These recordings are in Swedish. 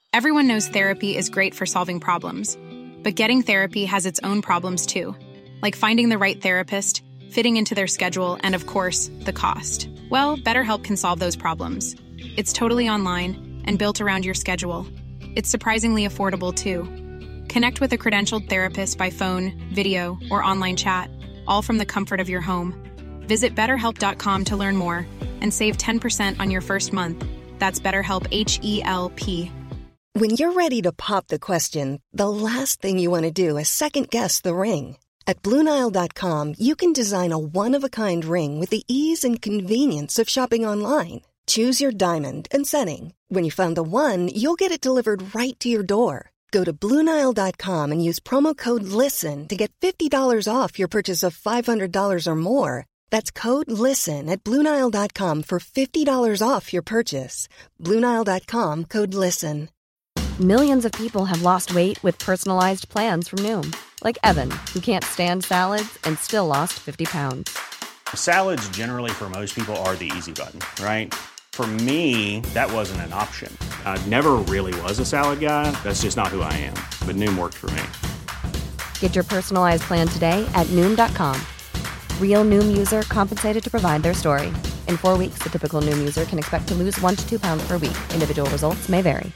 Everyone knows therapy is great for solving problems, but getting therapy has its own problems too, like finding the right therapist, fitting into their schedule, and of course, the cost. Well, BetterHelp can solve those problems. It's totally online and built around your schedule. It's surprisingly affordable too. Connect with a credentialed therapist by phone, video, or online chat, all from the comfort of your home. Visit BetterHelp.com to learn more and save 10% on your first month. That's BetterHelp, H-E-L-P. When you're ready to pop the question, the last thing you want to do is second-guess the ring. At BlueNile.com, you can design a one-of-a-kind ring with the ease and convenience of shopping online. Choose your diamond and setting. When you find the one, you'll get it delivered right to your door. Go to BlueNile.com and use promo code LISTEN to get $50 off your purchase of $500 or more. That's code LISTEN at BlueNile.com for $50 off your purchase. BlueNile.com, code LISTEN. Millions of people have lost weight with personalized plans from Noom. Like Evan, who can't stand salads and still lost 50 pounds. Salads generally for most people are the easy button, right? For me, that wasn't an option. I never really was a salad guy. That's just not who I am. But Noom worked for me. Get your personalized plan today at Noom.com. Real Noom user compensated to provide their story. In 4 weeks, the typical Noom user can expect to lose 1 to 2 pounds per week. Individual results may vary.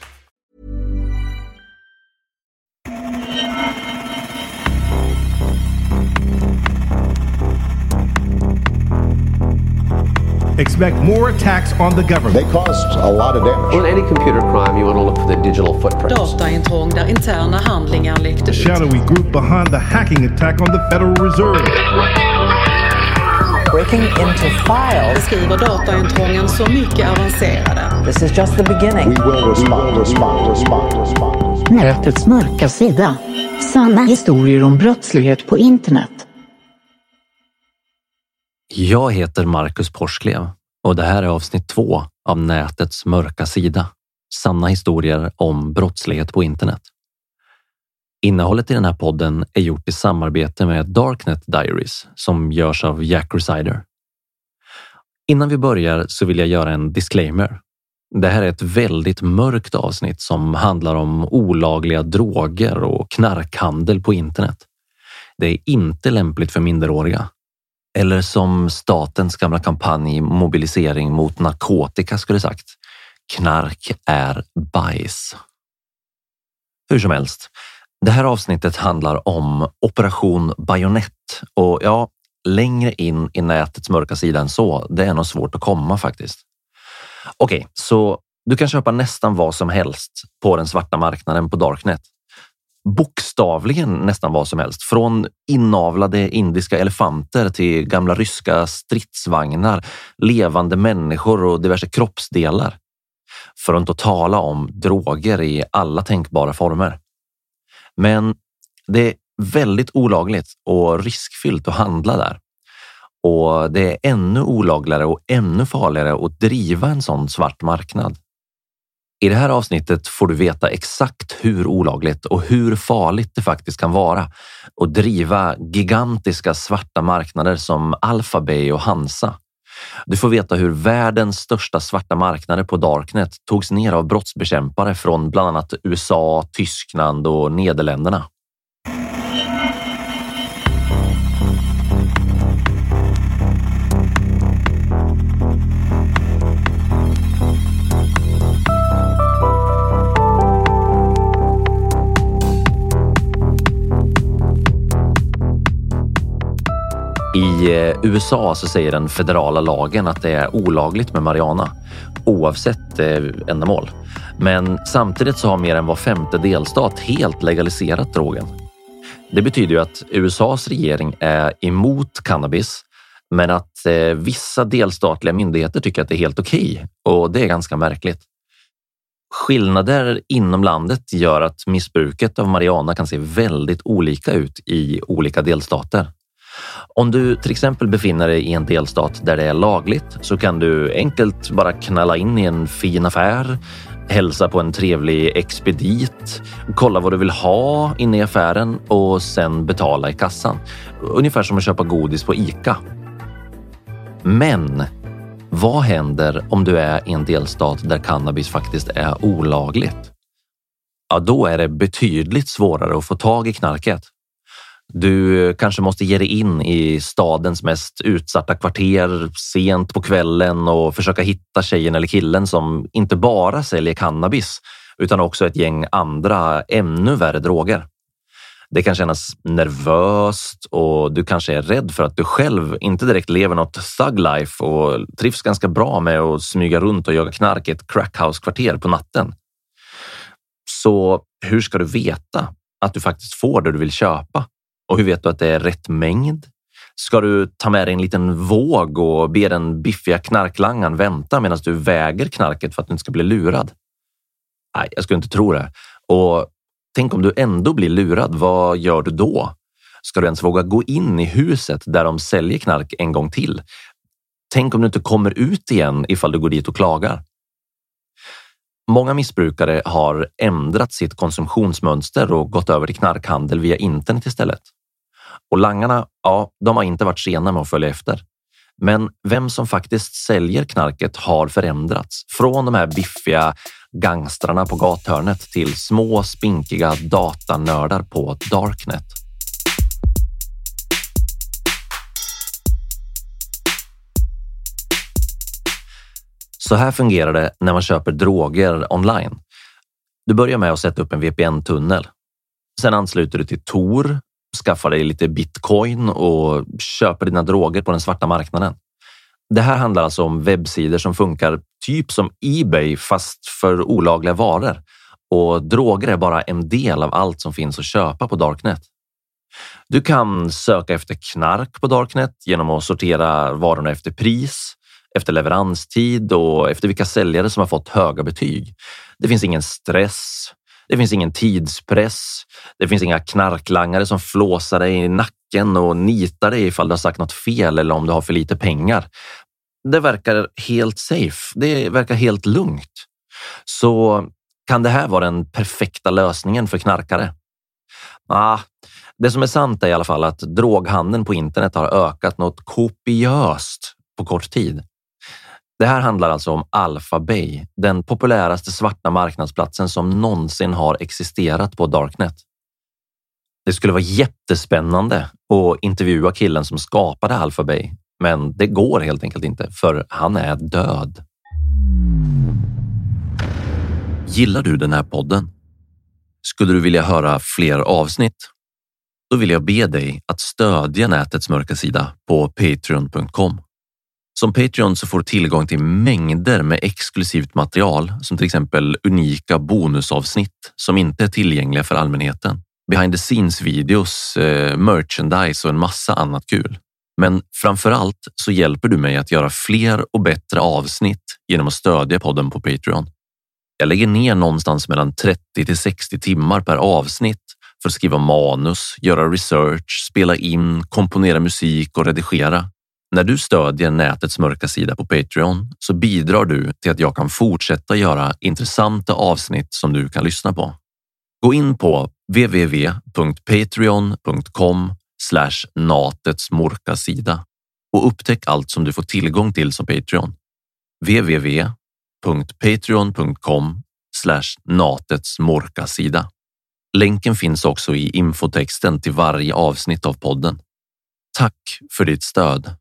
Expect more attacks on the government. They caused a lot of damage. On any computer crime, you want to look for the digital footprints. Dataintrång där interna handlingar läckte ut. The shadowy group behind the hacking attack on the Federal Reserve. Breaking into files. Beskriver dataintrången så mycket avancerade. This is just the beginning. We will respond. Nätets mörka sida. Sanna historier om brottslighet på internet. Jag heter Marcus Porsklev och det här är avsnitt 2 av Nätets mörka sida. Sanna historier om brottslighet på internet. Innehållet i den här podden är gjort i samarbete med Darknet Diaries som görs av Jack Resider. Innan vi börjar så vill jag göra en disclaimer. Det här är ett väldigt mörkt avsnitt som handlar om olagliga droger och knarkhandel på internet. Det är inte lämpligt för minderåriga. Eller som statens gamla kampanj Mobilisering mot narkotika skulle sagt. Knark är bajs. Hur som helst. Det här avsnittet handlar om Operation Bajonett. Och ja, längre in i nätets mörka sida än så. Det är nog svårt att komma faktiskt. Okej, så du kan köpa nästan vad som helst på den svarta marknaden på Darknet. Bokstavligen nästan vad som helst. Från inavlade indiska elefanter till gamla ryska stridsvagnar, levande människor och diverse kroppsdelar. För att inte tala om droger i alla tänkbara former. Men det är väldigt olagligt och riskfyllt att handla där. Och det är ännu olagligare och ännu farligare att driva en sån svart marknad. I det här avsnittet får du veta exakt hur olagligt och hur farligt det faktiskt kan vara att driva gigantiska svarta marknader som Alphabay och Hansa. Du får veta hur världens största svarta marknader på Darknet togs ner av brottsbekämpare från bland annat USA, Tyskland och Nederländerna. I USA så säger den federala lagen att det är olagligt med marijuana oavsett ändamål. Men samtidigt så har mer än var 5:e delstat helt legaliserat drogen. Det betyder ju att USAs regering är emot cannabis men att vissa delstatliga myndigheter tycker att det är helt okej och det är ganska märkligt. Skillnader inom landet gör att missbruket av marijuana kan se väldigt olika ut i olika delstater. Om du till exempel befinner dig i en delstat där det är lagligt så kan du enkelt bara knalla in i en fin affär, hälsa på en trevlig expedit, kolla vad du vill ha inne i affären och sen betala i kassan. Ungefär som att köpa godis på ICA. Men vad händer om du är i en delstat där cannabis faktiskt är olagligt? ja, då är det betydligt svårare att få tag i knarket. Du kanske måste ge dig in i stadens mest utsatta kvarter sent på kvällen och försöka hitta tjejen eller killen som inte bara säljer cannabis utan också ett gäng andra ännu värre droger. Det kan kännas nervöst och du kanske är rädd för att du själv inte direkt lever något thug life och trivs ganska bra med att smyga runt och jaga knark i ett crackhouse-kvarter på natten. Så hur ska du veta att du faktiskt får det du vill köpa? Och hur vet du att det är rätt mängd? Ska du ta med dig en liten våg och be den biffiga knarklangaren vänta medan du väger knarket för att du inte ska bli lurad? Nej, jag skulle inte tro det. Och tänk om du ändå blir lurad, vad gör du då? Ska du ens våga gå in i huset där de säljer knark en gång till? Tänk om du inte kommer ut igen ifall du går dit och klagar. Många missbrukare har ändrat sitt konsumtionsmönster och gått över till knarkhandel via internet istället. Och langarna, ja, de har inte varit sena med att följa efter. Men vem som faktiskt säljer knarket har förändrats. Från de här biffiga gangstrarna på gathörnet till små spinkiga datanördar på darknet. Så här fungerar det när man köper droger online. Du börjar med att sätta upp en VPN-tunnel. Sen ansluter du till Tor, skaffar dig lite bitcoin och köper dina droger på den svarta marknaden. Det här handlar alltså om webbsidor som funkar typ som eBay fast för olagliga varor. Och droger är bara en del av allt som finns att köpa på darknet. Du kan söka efter knark på darknet genom att sortera varorna efter pris, efter leveranstid och efter vilka säljare som har fått höga betyg. Det finns ingen stress, det finns ingen tidspress, det finns inga knarklangare som flåsar dig i nacken och nitar dig ifall du har sagt något fel eller om du har för lite pengar. Det verkar helt safe, det verkar helt lugnt. Så kan det här vara den perfekta lösningen för knarkare? Det som är sant är i alla fall att droghandeln på internet har ökat något kopiöst på kort tid. Det här handlar alltså om Alphabay, den populäraste svarta marknadsplatsen som någonsin har existerat på darknet. Det skulle vara jättespännande att intervjua killen som skapade Alphabay, men det går helt enkelt inte för han är död. Gillar du den här podden? Skulle du vilja höra fler avsnitt? Då vill jag be dig att stödja nätets mörka sida på patreon.com. Som Patreon så får du tillgång till mängder med exklusivt material som till exempel unika bonusavsnitt som inte är tillgängliga för allmänheten. Behind the scenes videos, merchandise och en massa annat kul. Men framförallt så hjälper du mig att göra fler och bättre avsnitt genom att stödja podden på Patreon. Jag lägger ner någonstans mellan 30 till 60 timmar per avsnitt för att skriva manus, göra research, spela in, komponera musik och redigera. När du stödjer nätets mörka sida på Patreon så bidrar du till att jag kan fortsätta göra intressanta avsnitt som du kan lyssna på. Gå in på www.patreon.com/natetsmorkasida och upptäck allt som du får tillgång till som Patreon. www.patreon.com/natetsmorkasida. Länken finns också i infotexten till varje avsnitt av podden. Tack för ditt stöd.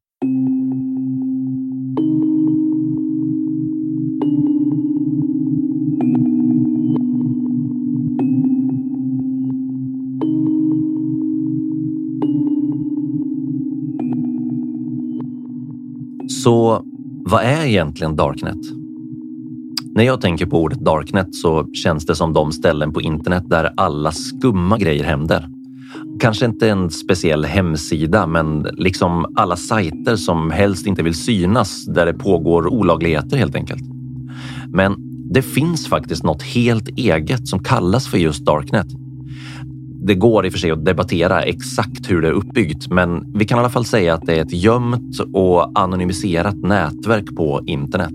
Så vad är egentligen darknet? När jag tänker på ordet darknet så känns det som de ställen på internet där alla skumma grejer händer. Kanske inte en speciell hemsida, men liksom alla sajter som helst inte vill synas där det pågår olagligheter helt enkelt. Men det finns faktiskt något helt eget som kallas för just darknet. Det går i och för sig att debattera exakt hur det är uppbyggt, men vi kan i alla fall säga att det är ett gömt och anonymiserat nätverk på internet.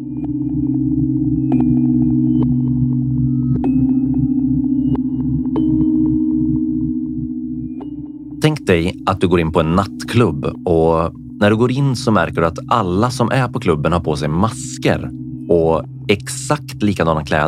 Tänk dig att du går in på en nattklubb och när du går in så märker du att alla som är på klubben har på sig masker och exakt likadana kläder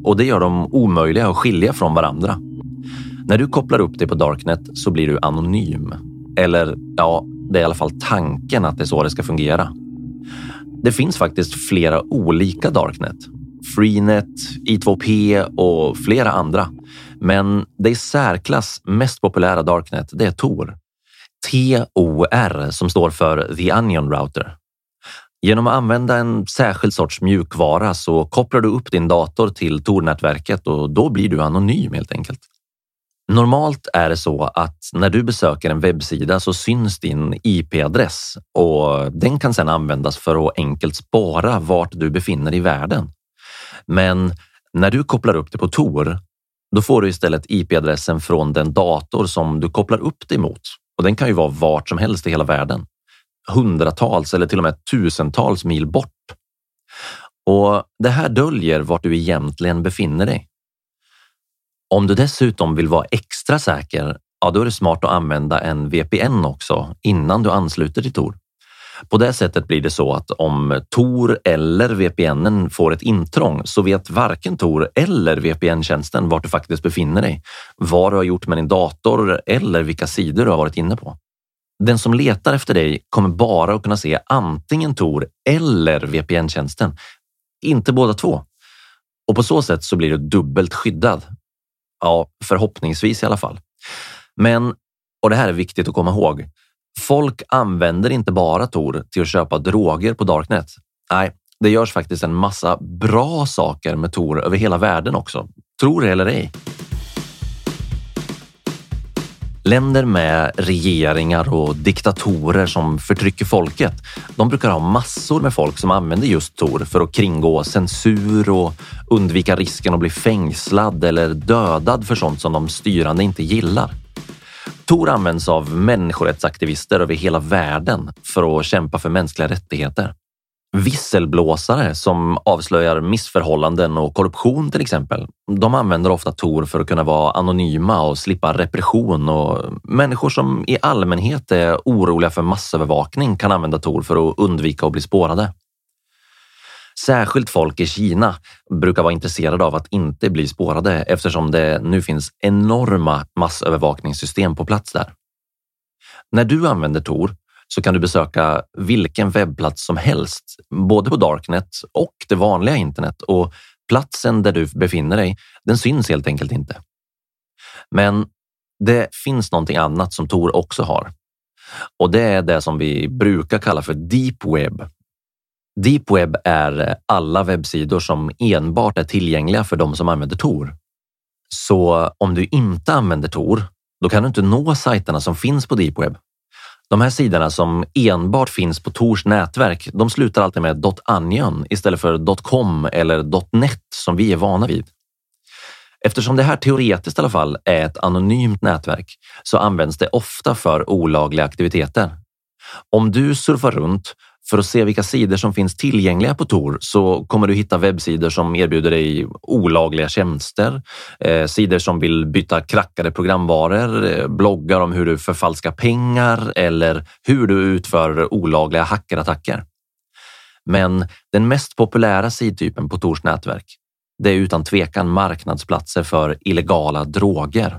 och det gör dem omöjliga att skilja från varandra. När du kopplar upp dig på Darknet så blir du anonym. Eller ja, det är i alla fall tanken att det är så det ska fungera. Det finns faktiskt flera olika Darknet. Freenet, I2P och flera andra. Men det i särklass mest populära Darknet, det är Tor. TOR som står för The Onion Router. Genom att använda en särskild sorts mjukvara så kopplar du upp din dator till Tor-nätverket och då blir du anonym helt enkelt. Normalt är det så att när du besöker en webbsida så syns din IP-adress och den kan sedan användas för att enkelt spara vart du befinner i världen. Men när du kopplar upp det på Tor, då får du istället IP-adressen från den dator som du kopplar upp det mot. Och den kan ju vara vart som helst i hela världen. Hundratals eller till och med tusentals mil bort. Och det här döljer vart du egentligen befinner dig. Om du dessutom vill vara extra säker, ja då är det smart att använda en VPN också innan du ansluter till Tor. På det sättet blir det så att om Tor eller VPNen får ett intrång så vet varken Tor eller VPN-tjänsten vart du faktiskt befinner dig, vad du har gjort med din dator eller vilka sidor du har varit inne på. Den som letar efter dig kommer bara att kunna se antingen Tor eller VPN-tjänsten, inte båda två. Och på så sätt så blir du dubbelt skyddad. Ja, förhoppningsvis i alla fall. Men, och det här är viktigt att komma ihåg, folk använder inte bara Tor till att köpa droger på Darknet. Nej, det görs faktiskt en massa bra saker med Tor över hela världen också. Tror det eller ej. Länder med regeringar och diktatorer som förtrycker folket, de brukar ha massor med folk som använder just Tor för att kringgå censur och undvika risken att bli fängslad eller dödad för sånt som de styrande inte gillar. Tor används av människorättsaktivister över hela världen för att kämpa för mänskliga rättigheter. Visselblåsare som avslöjar missförhållanden och korruption till exempel, de använder ofta Tor för att kunna vara anonyma och slippa repression, och människor som i allmänhet är oroliga för massövervakning kan använda Tor för att undvika att bli spårade. Särskilt folk i Kina brukar vara intresserade av att inte bli spårade eftersom det nu finns enorma massövervakningssystem på plats där. När du använder Tor så kan du besöka vilken webbplats som helst, både på Darknet och det vanliga internet, och platsen där du befinner dig, den syns helt enkelt inte. Men det finns någonting annat som Tor också har. Och det är det som vi brukar kalla för Deep Web. Deep Web är alla webbsidor som enbart är tillgängliga för de som använder Tor. Så om du inte använder Tor, då kan du inte nå sajterna som finns på Deep Web. De här sidorna som enbart finns på Tors nätverk, de slutar alltid med .onion istället för .com eller .net som vi är vana vid. Eftersom det här teoretiskt i alla fall är ett anonymt nätverk så används det ofta för olagliga aktiviteter. Om du surfar runt för att se vilka sidor som finns tillgängliga på Tor så kommer du hitta webbsidor som erbjuder dig olagliga tjänster, sidor som vill byta krackade programvaror, bloggar om hur du förfalskar pengar eller hur du utför olagliga hackerattacker. Men den mest populära sidtypen på Tors nätverk, det är utan tvekan marknadsplatser för illegala droger.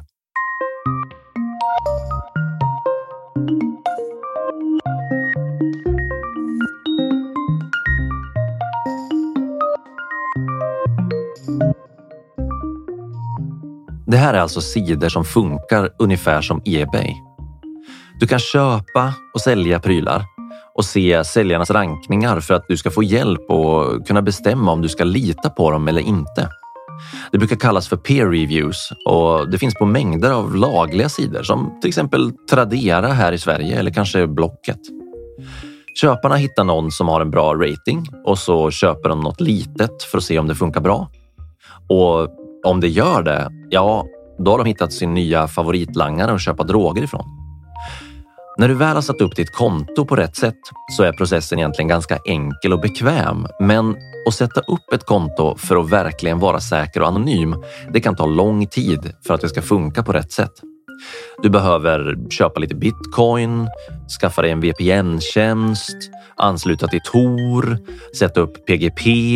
Det här är alltså sidor som funkar ungefär som eBay. Du kan köpa och sälja prylar och se säljarnas rankningar för att du ska få hjälp och kunna bestämma om du ska lita på dem eller inte. Det brukar kallas för peer reviews och det finns på mängder av lagliga sidor som till exempel Tradera här i Sverige eller kanske Blocket. Köparna hittar någon som har en bra rating och så köper de något litet för att se om det funkar bra. Och om det gör det, ja, då har de hittat sin nya favoritlangare att köpa droger ifrån. När du väl har satt upp ditt konto på rätt sätt så är processen egentligen ganska enkel och bekväm. Men att sätta upp ett konto för att verkligen vara säker och anonym, det kan ta lång tid för att det ska funka på rätt sätt. Du behöver köpa lite bitcoin, skaffa dig en VPN-tjänst, ansluta till Tor, sätta upp PGP,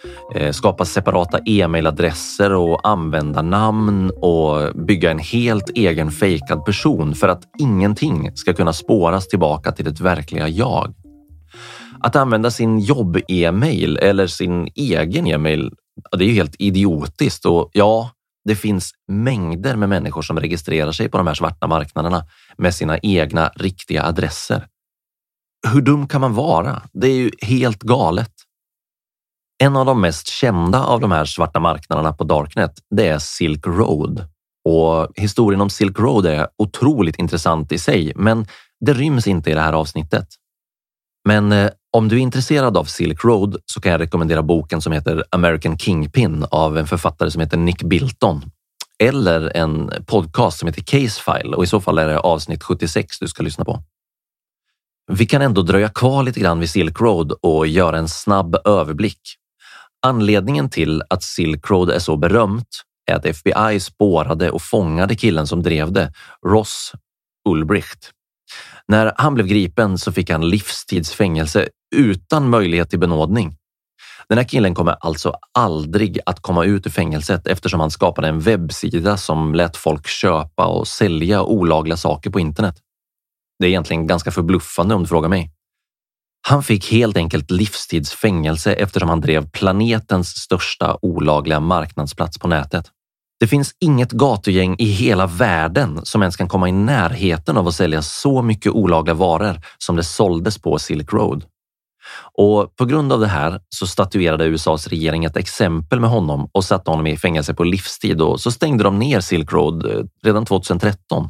skapa separata e-mailadresser och användarnamn och bygga en helt egen fejkad person för att ingenting ska kunna spåras tillbaka till det verkliga jag. Att använda sin jobb-e-mail eller sin egen e-mail, det är ju helt idiotiskt och ja, det finns mängder med människor som registrerar sig på de här svarta marknaderna med sina egna riktiga adresser. Hur dum kan man vara? Det är ju helt galet. En av de mest kända av de här svarta marknaderna på Darknet, det är Silk Road. Och historien om Silk Road är otroligt intressant i sig, men det ryms inte i det här avsnittet. Men om du är intresserad av Silk Road så kan jag rekommendera boken som heter American Kingpin av en författare som heter Nick Bilton. Eller en podcast som heter Case File och i så fall är det avsnitt 76 du ska lyssna på. Vi kan ändå dröja kvar lite grann vid Silk Road och göra en snabb överblick. Anledningen till att Silk Road är så berömt är att FBI spårade och fångade killen som drev det, Ross Ulbricht. När han blev gripen så fick han livstidsfängelse utan möjlighet till benådning. Den här killen kommer alltså aldrig att komma ut ur fängelset eftersom han skapade en webbsida som lät folk köpa och sälja olagliga saker på internet. Det är egentligen ganska förbluffande om du frågar mig. Han fick helt enkelt livstidsfängelse eftersom han drev planetens största olagliga marknadsplats på nätet. Det finns inget gatugäng i hela världen som ens kan komma i närheten av att sälja så mycket olagliga varor som det såldes på Silk Road. Och på grund av det här så statuerade USAs regering ett exempel med honom och satte honom i fängelse på livstid och så stängde de ner Silk Road redan 2013.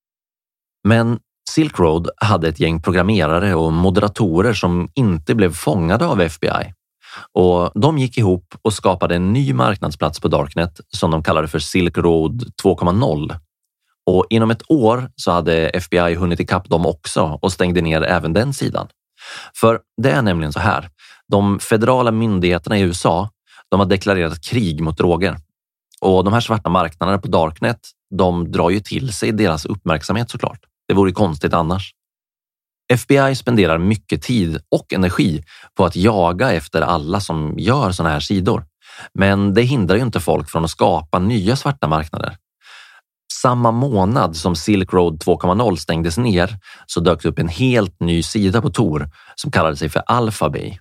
Men Silk Road hade ett gäng programmerare och moderatorer som inte blev fångade av FBI. Och de gick ihop och skapade en ny marknadsplats på Darknet som de kallade för Silk Road 2.0. Och inom ett år så hade FBI hunnit ikapp dem också och stängde ner även den sidan. För det är nämligen så här, de federala myndigheterna i USA, de har deklarerat krig mot droger. Och de här svarta marknaderna på Darknet, de drar ju till sig deras uppmärksamhet såklart. Det vore konstigt annars. FBI spenderar mycket tid och energi på att jaga efter alla som gör såna här sidor. Men det hindrar ju inte folk från att skapa nya svarta marknader. Samma månad som Silk Road 2.0 stängdes ner så dök det upp en helt ny sida på Tor som kallade sig för Alphabay.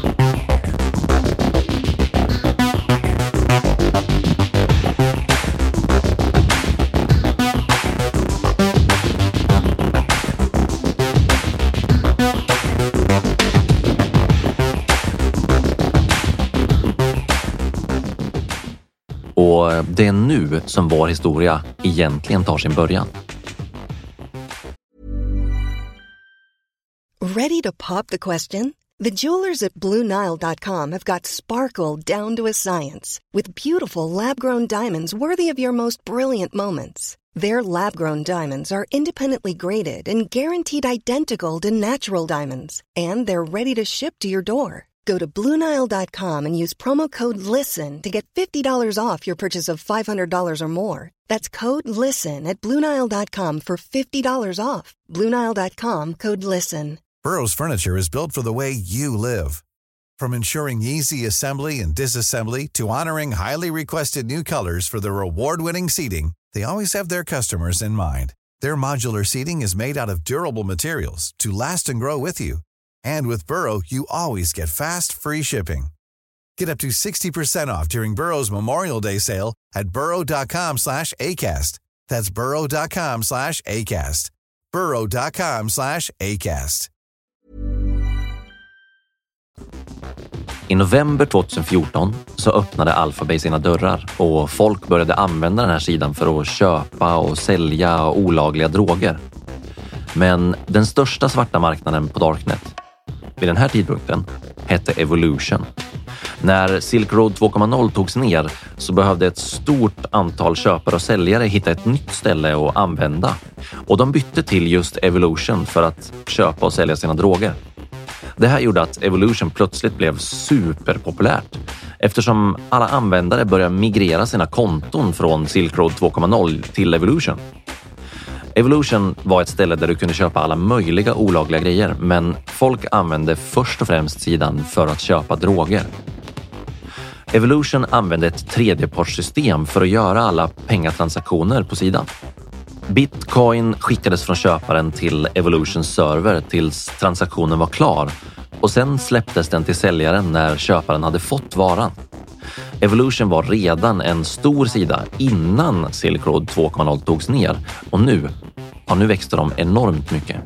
Och det är nu som vår historia egentligen tar sin början. Ready to pop the question? The jewelers at BlueNile.com have got sparkle down to a science with beautiful lab-grown diamonds worthy of your most brilliant moments. Their lab-grown diamonds are independently graded and guaranteed identical to natural diamonds, and they're ready to ship to your door. Go to BlueNile.com and use promo code LISTEN to get $50 off your purchase of $500 or more. That's code LISTEN at BlueNile.com for $50 off. BlueNile.com, code LISTEN. Burrow's furniture is built for the way you live. From ensuring easy assembly and disassembly to honoring highly requested new colors for their award-winning seating, they always have their customers in mind. Their modular seating is made out of durable materials to last and grow with you. And with Burrow, you always get fast, free shipping. Get up to 60% off during Burrow's Memorial Day sale at burrow.com/ACAST. That's burrow.com/ACAST. burrow.com/ACAST. I november 2014 så öppnade Alphabay sina dörrar och folk började använda den här sidan för att köpa och sälja olagliga droger. Men den största svarta marknaden på Darknet vid den här tidpunkten hette Evolution. När Silk Road 2.0 togs ner så behövde ett stort antal köpare och säljare hitta ett nytt ställe att använda. Och de bytte till just Evolution för att köpa och sälja sina droger. Det här gjorde att Evolution plötsligt blev superpopulärt eftersom alla användare började migrera sina konton från Silk Road 2.0 till Evolution. Evolution var ett ställe där du kunde köpa alla möjliga olagliga grejer, men folk använde först och främst sidan för att köpa droger. Evolution använde ett tredjepartssystem för att göra alla pengatransaktioner på sidan. Bitcoin skickades från köparen till Evolutions server tills transaktionen var klar och sen släpptes den till säljaren när köparen hade fått varan. Evolution var redan en stor sida innan Silk Road 2.0 togs ner och nu växte de enormt mycket.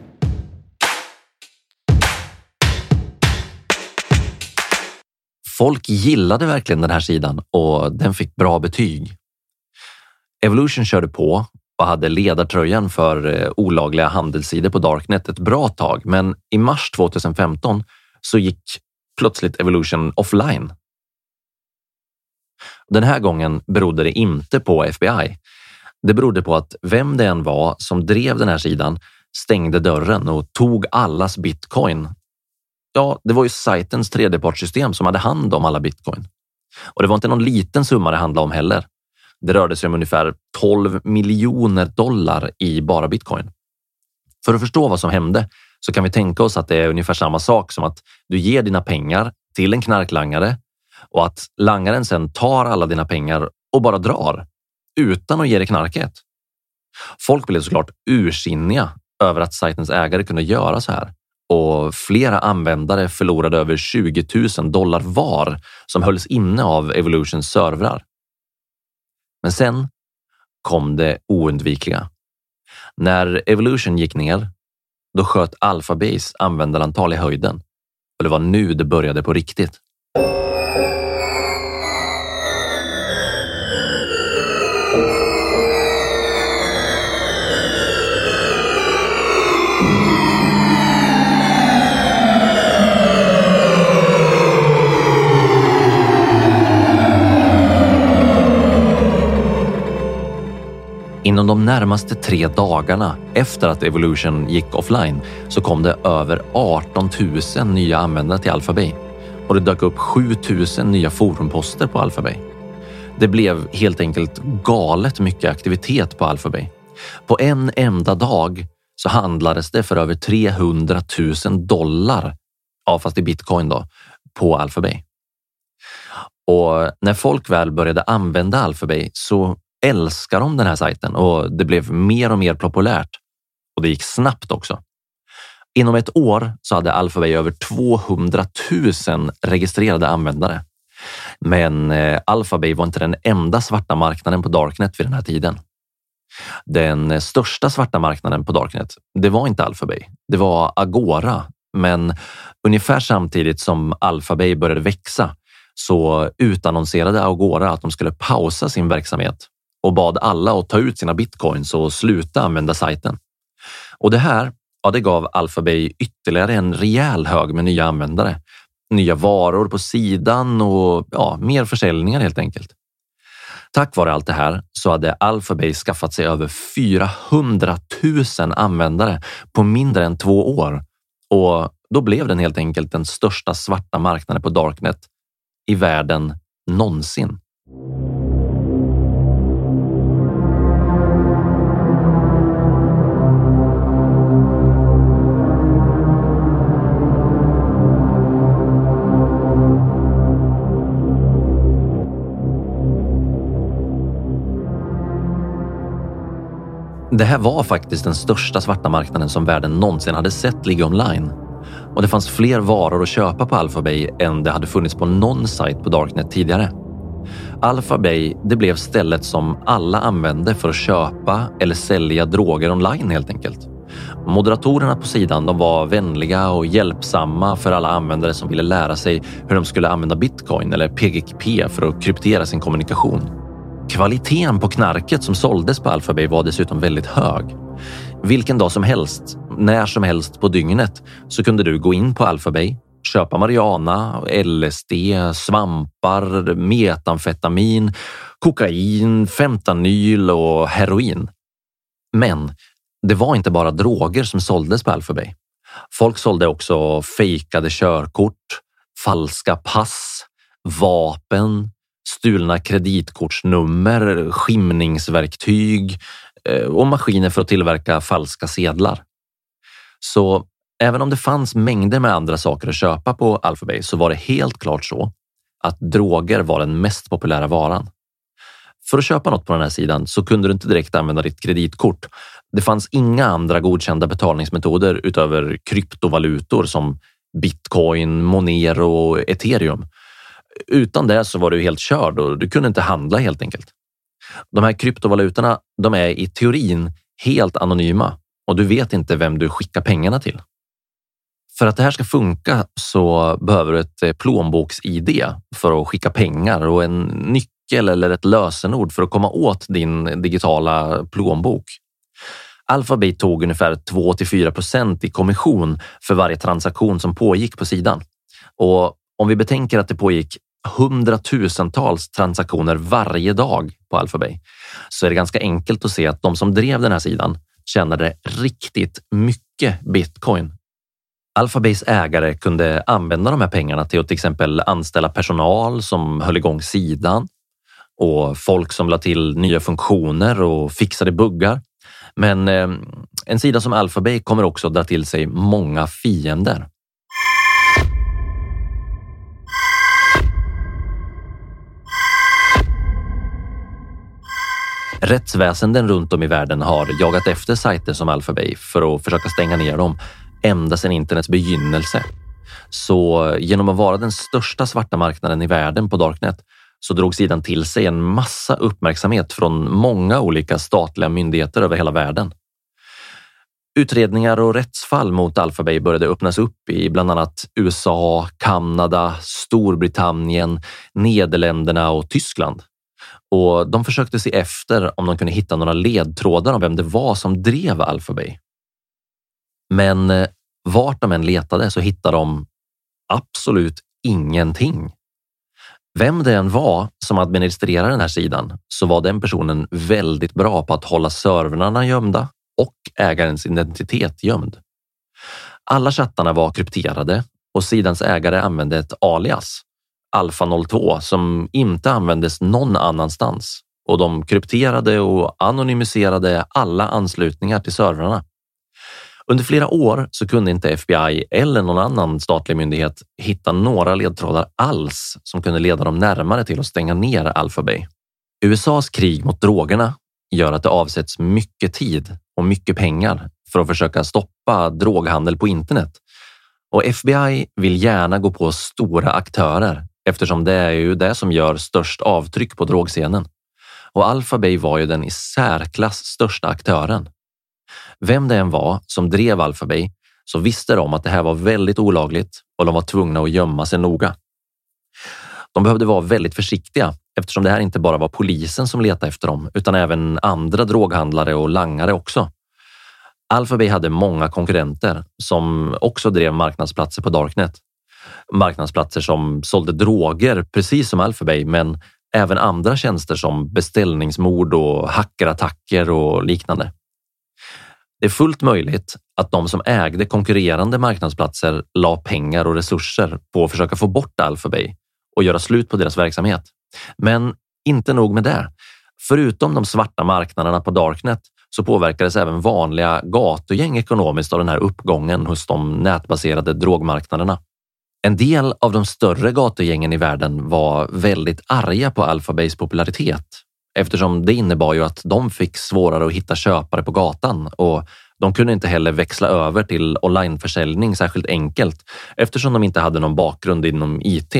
Folk gillade verkligen den här sidan och den fick bra betyg. Evolution körde på och hade ledartröjan för olagliga handelssidor på Darknet ett bra tag, men i mars 2015 så gick plötsligt Evolution offline. Den här gången berodde det inte på FBI. Det berodde på att vem det än var som drev den här sidan stängde dörren och tog allas bitcoin. Ja, det var ju sajtens tredjepartssystem som hade hand om alla bitcoin. Och det var inte någon liten summa det handlade om heller. Det rörde sig om ungefär $12 miljoner i bara bitcoin. För att förstå vad som hände så kan vi tänka oss att det är ungefär samma sak som att du ger dina pengar till en knarklangare och att langaren sen tar alla dina pengar och bara drar utan att ge dig knarket. Folk blev såklart ursinniga över att sajtens ägare kunde göra så här. Och flera användare förlorade över $20,000 var som hölls inne av Evolutions servrar. Men sen kom det oundvikliga. När Evolution gick ner, då sköt Alphabase användarantal i höjden. Och det var nu det började på riktigt. Inom de närmaste 3 dagarna efter att Evolution gick offline så kom det över 18 000 nya användare till Alphabay och det dök upp 7 000 nya forumposter på Alphabay. Det blev helt enkelt galet mycket aktivitet på Alphabay. På en enda dag så handlades det för över $300,000, ja fast i bitcoin då, på Alphabay. Och när folk väl började använda Alphabay så älskar de den här sajten och det blev mer och mer populärt. Och det gick snabbt också. Inom ett år så hade Alphabay över 200 000 registrerade användare. Men Alphabay var inte den enda svarta marknaden på Darknet vid den här tiden. Den största svarta marknaden på Darknet, det var inte Alphabay. Det var Agora. Men ungefär samtidigt som Alphabay började växa så utannonserade Agora att de skulle pausa sin verksamhet och bad alla att ta ut sina bitcoins och sluta använda sajten. Och det här, ja, det gav Alphabay ytterligare en rejäl hög med nya användare. Nya varor på sidan och ja, mer försäljningar helt enkelt. Tack vare allt det här så hade Alphabay skaffat sig över 400 000 användare på mindre än 2 år. Och då blev den helt enkelt den största svarta marknaden på Darknet i världen någonsin. Det här var faktiskt den största svarta marknaden som världen någonsin hade sett ligga online. Och det fanns fler varor att köpa på Alphabay än det hade funnits på någon sajt på Darknet tidigare. Alphabay, det blev stället som alla använde för att köpa eller sälja droger online helt enkelt. Moderatorerna på sidan, de var vänliga och hjälpsamma för alla användare som ville lära sig hur de skulle använda bitcoin eller PGP för att kryptera sin kommunikation. Kvaliteten på knarket som såldes på Alphabay var dessutom väldigt hög. Vilken dag som helst, när som helst på dygnet så kunde du gå in på Alphabay, köpa marijuana, LSD, svampar, metamfetamin, kokain, fentanyl och heroin. Men det var inte bara droger som såldes på Alphabay. Folk sålde också fejkade körkort, falska pass, vapen, stulna kreditkortsnummer, skimningsverktyg och maskiner för att tillverka falska sedlar. Så även om det fanns mängder med andra saker att köpa på Alphabay så var det helt klart så att droger var den mest populära varan. För att köpa något på den här sidan så kunde du inte direkt använda ditt kreditkort. Det fanns inga andra godkända betalningsmetoder utöver kryptovalutor som Bitcoin, Monero och Ethereum. Utan det så var du helt körd och du kunde inte handla helt enkelt. De här kryptovalutorna, de är i teorin helt anonyma och du vet inte vem du skickar pengarna till. För att det här ska funka så behöver du ett plånboks-ID för att skicka pengar och en nyckel eller ett lösenord för att komma åt din digitala plånbok. Alphabet tog ungefär 2-4% i kommission för varje transaktion som pågick på sidan. Och om vi betänker att det pågick 100,000-tals transaktioner varje dag på Alphabet så är det ganska enkelt att se att de som drev den här sidan tjänade riktigt mycket bitcoin. Alphabets ägare kunde använda de här pengarna till att till exempel anställa personal som höll igång sidan och folk som la till nya funktioner och fixade buggar. Men en sida som Alphabet kommer också att dra till sig många fiender. Rättsväsenden runt om i världen har jagat efter sajter som Alphabet för att försöka stänga ner dem ända sedan internets begynnelse. Så genom att vara den största svarta marknaden i världen på Darknet så drog sidan till sig en massa uppmärksamhet från många olika statliga myndigheter över hela världen. Utredningar och rättsfall mot Alphabet började öppnas upp i bland annat USA, Kanada, Storbritannien, Nederländerna och Tyskland. Och de försökte se efter om de kunde hitta några ledtrådar om vem det var som drev Alphabet. Men vart de än letade så hittade de absolut ingenting. Vem det än var som administrerade den här sidan så var den personen väldigt bra på att hålla servrarna gömda och ägarens identitet gömd. Alla chattarna var krypterade och sidans ägare använde ett alias, Alpha 02, som inte användes någon annanstans. Och de krypterade och anonymiserade alla anslutningar till servrarna. Under flera år så kunde inte FBI eller någon annan statlig myndighet hitta några ledtrådar alls som kunde leda dem närmare till att stänga ner Alphabet. USAs krig mot drogerna gör att det avsätts mycket tid och mycket pengar för att försöka stoppa droghandel på internet. Och FBI vill gärna gå på stora aktörer eftersom det är ju det som gör störst avtryck på drogscenen. Och Alphabet var ju den i särklass största aktören. Vem det än var som drev Alphabet så visste de att det här var väldigt olagligt och de var tvungna att gömma sig noga. De behövde vara väldigt försiktiga eftersom det här inte bara var polisen som letade efter dem utan även andra droghandlare och langare också. Alphabet hade många konkurrenter som också drev marknadsplatser på Darknet. Marknadsplatser som sålde droger precis som Alphabet men även andra tjänster som beställningsmord och hackerattacker och liknande. Det är fullt möjligt att de som ägde konkurrerande marknadsplatser la pengar och resurser på att försöka få bort Alphabet och göra slut på deras verksamhet. Men inte nog med det. Förutom de svarta marknaderna på Darknet så påverkades även vanliga gatugäng ekonomiskt av den här uppgången hos de nätbaserade drogmarknaderna. En del av de större gatugängen i världen var väldigt arga på Alphabets popularitet eftersom det innebar ju att de fick svårare att hitta köpare på gatan och de kunde inte heller växla över till onlineförsäljning särskilt enkelt eftersom de inte hade någon bakgrund inom IT.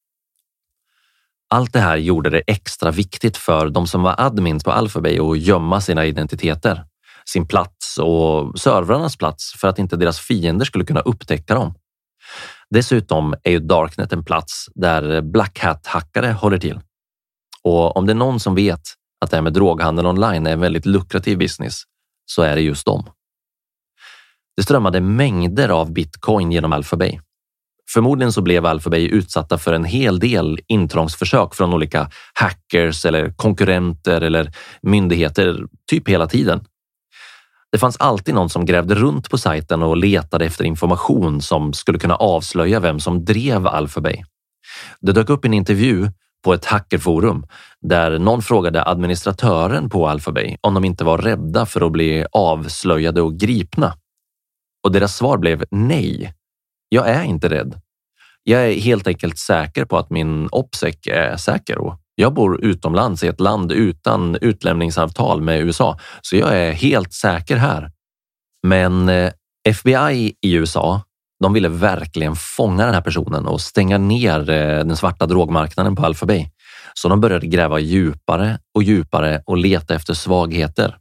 Allt det här gjorde det extra viktigt för de som var admins på Alphabet att gömma sina identiteter, sin plats och servrarnas plats för att inte deras fiender skulle kunna upptäcka dem. Dessutom är ju Darknet en plats där Black Hat-hackare håller till. Och om det är någon som vet att det här med droghandel online är en väldigt lukrativ business så är det just dem. Det strömmade mängder av bitcoin genom Alphabet. Förmodligen så blev Alphabet utsatta för en hel del intrångsförsök från olika hackers eller konkurrenter eller myndigheter typ hela tiden. Det fanns alltid någon som grävde runt på sajten och letade efter information som skulle kunna avslöja vem som drev Alphabet. Det dök upp en intervju på ett hackerforum där någon frågade administratören på Alphabet om de inte var rädda för att bli avslöjade och gripna. Och deras svar blev nej. Jag är inte rädd. Jag är helt enkelt säker på att min OPSEC är säker och jag bor utomlands i ett land utan utlämningsavtal med USA, så jag är helt säker här. Men FBI i USA, de ville verkligen fånga den här personen och stänga ner den svarta drogmarknaden på Alpha Bay. Så de började gräva djupare och djupare och leta efter svagheter.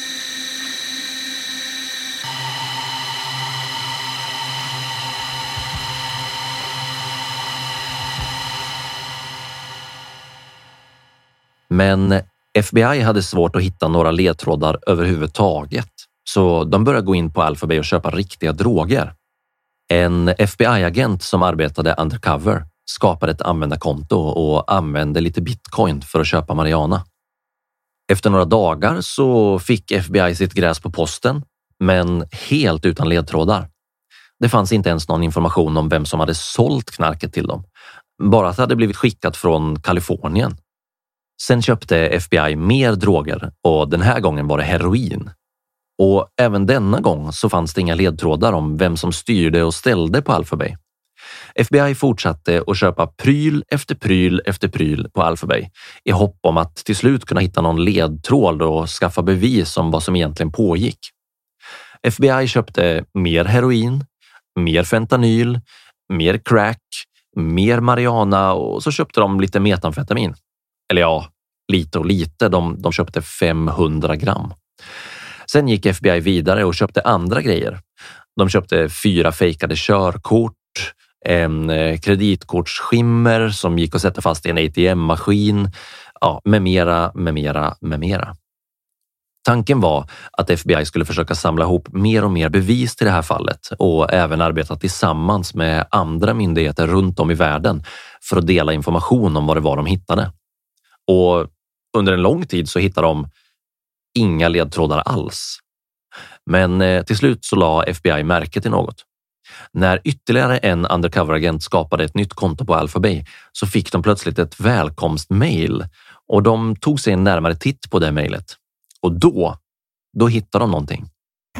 Men FBI hade svårt att hitta några ledtrådar överhuvudtaget. Så de började gå in på Alpha Bay och köpa riktiga droger. En FBI-agent som arbetade undercover skapade ett användarkonto och använde lite bitcoin för att köpa marijuana. Efter några dagar så fick FBI sitt gräs på posten, men helt utan ledtrådar. Det fanns inte ens någon information om vem som hade sålt knarket till dem. Bara att det hade blivit skickat från Kalifornien. Sen köpte FBI mer droger och den här gången var det heroin. Och även denna gång så fanns det inga ledtrådar om vem som styrde och ställde på Alpha Bay. FBI fortsatte att köpa pryl efter pryl efter pryl på Alpha Bay i hopp om att till slut kunna hitta någon ledtråd och skaffa bevis om vad som egentligen pågick. FBI köpte mer heroin, mer fentanyl, mer crack, mer marijuana och så köpte de lite metamfetamin. Eller ja, lite och lite. De köpte 500 gram. Sen gick FBI vidare och köpte andra grejer. De köpte 4 fejkade körkort, en kreditkortsskimmer som gick att sätta fast i en ATM-maskin, ja, med mera. Tanken var att FBI skulle försöka samla ihop mer och mer bevis till det här fallet och även arbeta tillsammans med andra myndigheter runt om i världen för att dela information om vad det var de hittade. Och under en lång tid så hittade de inga ledtrådar alls. Men till slut så la FBI märke till något. När ytterligare en undercover-agent skapade ett nytt konto på Alpha Bay så fick de plötsligt ett välkomstmail och de tog sig en närmare titt på det mejlet. Och då hittade de någonting.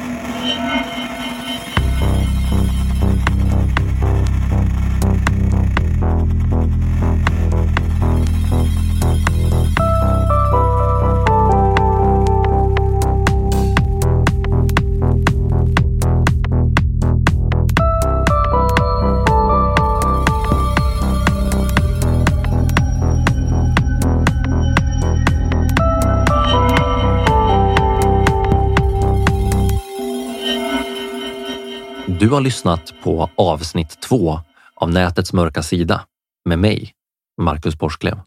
Du har lyssnat på avsnitt 2 av Nätets mörka sida med mig, Marcus Porsklev.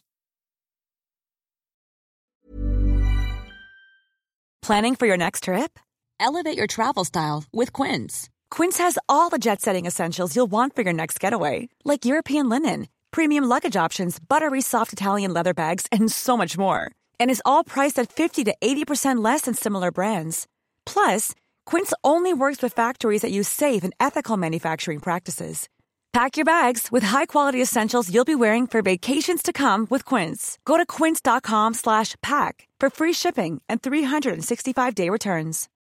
Planning for your next trip? Elevate your travel style with Quince. Quince has all the jet-setting essentials you'll want for your next getaway, like European linen, premium luggage options, buttery soft Italian leather bags, and so much more. And is all priced at 50 to 80% less than similar brands. Plus, Quince only works with factories that use safe and ethical manufacturing practices. Pack your bags with high-quality essentials you'll be wearing for vacations to come with Quince. Go to quince.com/pack for free shipping and 365-day returns.